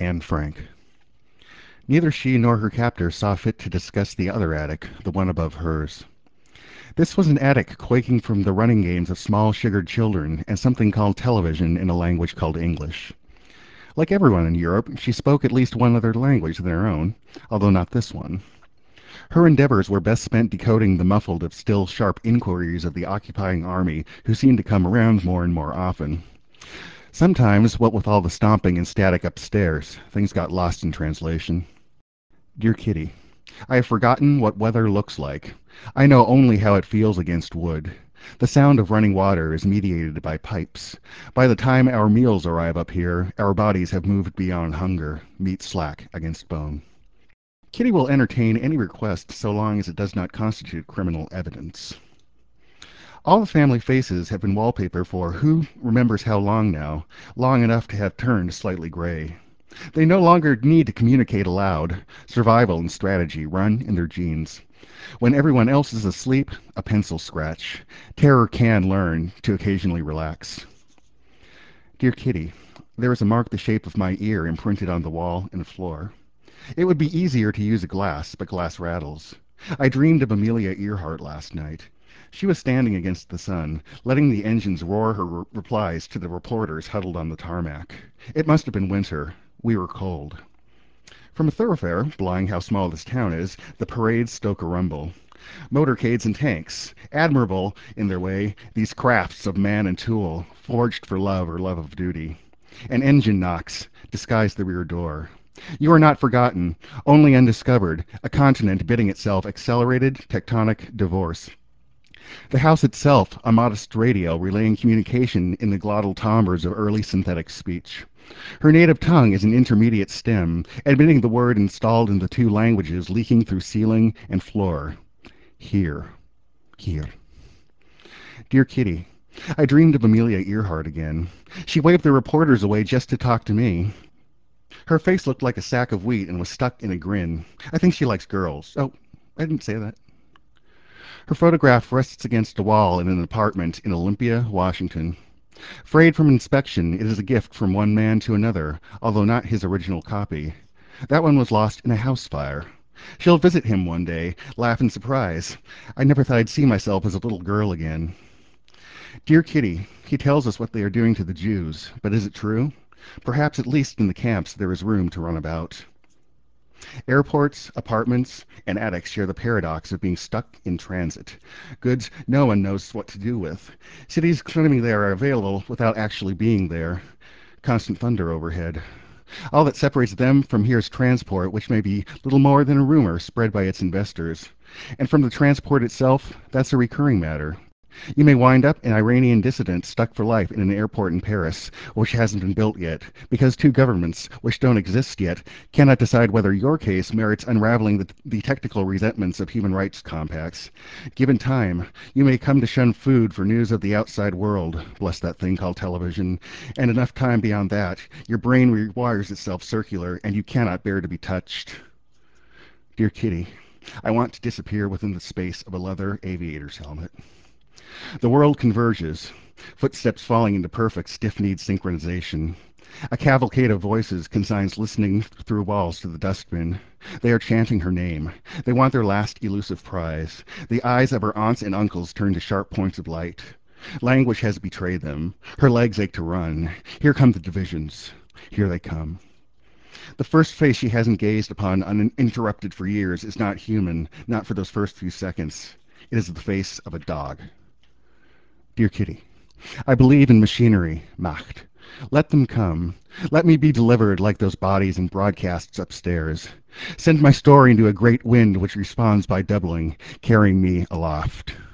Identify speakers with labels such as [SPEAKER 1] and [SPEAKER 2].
[SPEAKER 1] Anne Frank. Neither she nor her captor saw fit to discuss the other attic, the one above hers. This was an attic quaking from the running games of small sugared children and something called television in a language called English. Like everyone in Europe, she spoke at least one other language than her own, although not this one. Her endeavors were best spent decoding the muffled if still sharp inquiries of the occupying army, who seemed to come around more and more often. Sometimes, what with all the stomping and static upstairs, things got lost in translation. Dear Kitty, I have forgotten what weather looks like. I know only how it feels against wood. The sound of running water is mediated by pipes. By the time our meals arrive up here, our bodies have moved beyond hunger, meat slack against bone. Kitty will entertain any request so long as it does not constitute criminal evidence. All the family faces have been wallpaper for who remembers how long now, long enough to have turned slightly gray. They no longer need to communicate aloud. Survival and strategy run in their genes. When everyone else is asleep, a pencil scratch. Terror can learn to occasionally relax. Dear Kitty, there is a mark the shape of my ear imprinted on the wall and floor. It would be easier to use a glass, but glass rattles. I dreamed of Amelia Earhart last night. She was standing against the sun, letting the engines roar her replies to the reporters huddled on the tarmac. It must have been winter. We were cold. From a thoroughfare, belying how small this town is, the parades stoke a rumble. Motorcades and tanks, admirable in their way, these crafts of man and tool, forged for love or love of duty. An engine knocks, disguise the rear door. You are not forgotten, only undiscovered, a continent bidding itself accelerated tectonic divorce. The house itself, a modest radio relaying communication in the glottal timbres of early synthetic speech. Her native tongue is an intermediate stem, admitting the word installed in the two languages leaking through ceiling and floor. Here. Here. Dear Kitty, I dreamed of Amelia Earhart again. She waved the reporters away just to talk to me. Her face looked like a sack of wheat and was stuck in a grin. I think she likes girls. Oh, I didn't say that. Her photograph rests against a wall in an apartment in Olympia, Washington. Frayed from inspection, it is a gift from one man to another, although not his original copy. That one was lost in a house fire. She'll visit him one day, laugh in surprise. I never thought I'd see myself as a little girl again. Dear Kitty, he tells us what they are doing to the Jews, but is it true? Perhaps at least in the camps there is room to run about. Airports, apartments, and attics share the paradox of being stuck in transit. Goods no one knows what to do with. Cities claiming they are available without actually being there. Constant thunder overhead. All that separates them from here is transport, which may be little more than a rumor spread by its investors. And from the transport itself, that's a recurring matter. You may wind up an Iranian dissident stuck for life in an airport in Paris, which hasn't been built yet, because two governments, which don't exist yet, cannot decide whether your case merits unraveling the technical resentments of human rights compacts. Given time, you may come to shun food for news of the outside world, bless that thing called television, and enough time beyond that, your brain rewires itself circular, and you cannot bear to be touched. Dear Kitty, I want to disappear within the space of a leather aviator's helmet. The world converges, footsteps falling into perfect, stiff-kneed synchronization. A cavalcade of voices consigns listening through walls to the dustbin. They are chanting her name. They want their last elusive prize. The eyes of her aunts and uncles turn to sharp points of light. Language has betrayed them. Her legs ache to run. Here come the divisions. Here they come. The first face she hasn't gazed upon uninterrupted for years is not human, not for those first few seconds. It is the face of a dog. Dear Kitty, I believe in machinery, Macht. Let them come. Let me be delivered like those bodies in broadcasts upstairs. Send my story into a great wind which responds by doubling, carrying me aloft.